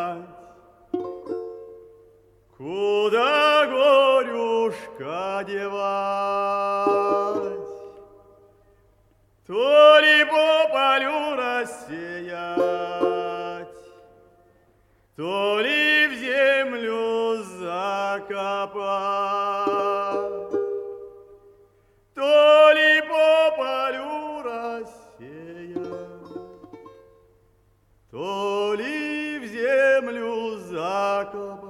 Куда горюшка девать? То ли по полю рассеять, то ли в землю закопать, то ли по полю рассеять, то ли в землю закопать.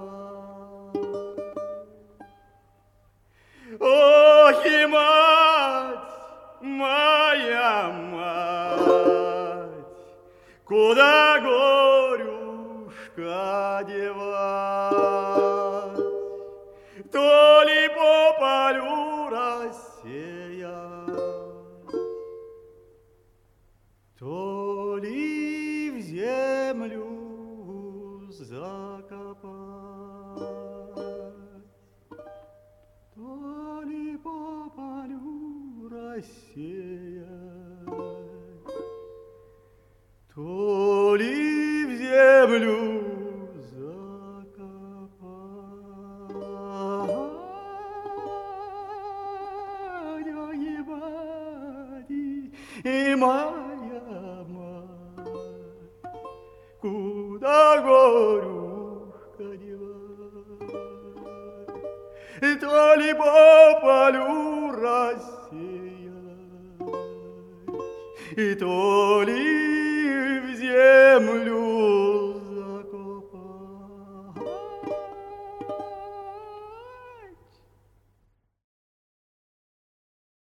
Ох и мать, моя мать, куда горюшка девать? То ли по полю рассеять, то ли в землю закопать, то ли по полю рассеять, то ли в землю закопать. Ой, мать, и моя мать, куда горюшка девать? То ли по полю рассеять, и то ли в землю